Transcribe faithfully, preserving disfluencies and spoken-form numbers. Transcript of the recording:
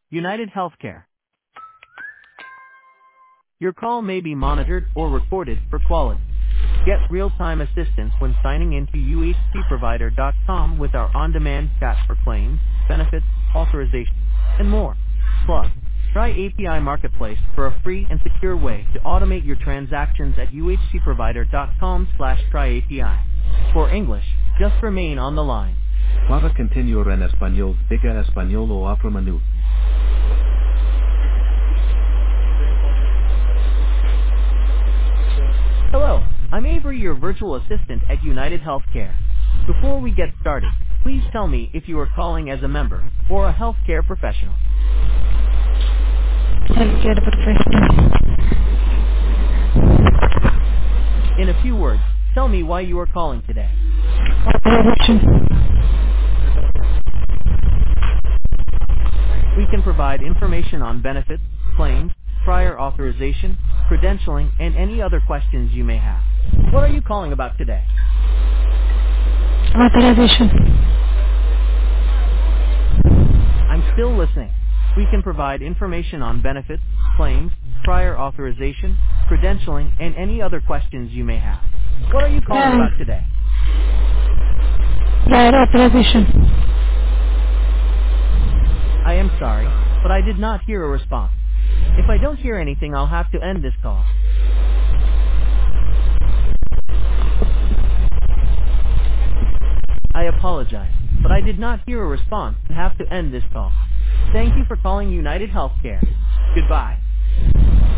United Healthcare. Your call may be monitored or recorded for quality. Get real-time assistance when signing into U H C provider dot com with our on-demand chat for claims, benefits, authorization, and more. Plus, try A P I Marketplace for a free and secure way to automate your transactions at U H C provider dot com slash try A P I. For English, just remain on the line. Para continuar en español, diga español o afro-menú. Hello, I'm Avery, your virtual assistant at United Healthcare. Before we get started, please tell me if you are calling as a member or a healthcare professional. Healthcare professional. In a few words, tell me why you are calling today. Authorization. We can provide information on benefits, claims, prior authorization, credentialing, and any other questions you may have. What are you calling about today? Authorization. I'm still listening. We can provide information on benefits, claims, prior authorization, credentialing, and any other questions you may have. What are you calling Yeah. about today? Prior authorization. I am sorry, but I did not hear a response. If I don't hear anything, I'll have to end this call. I apologize, but I did not hear a response and have to end this call. Thank you for calling United Healthcare. Goodbye.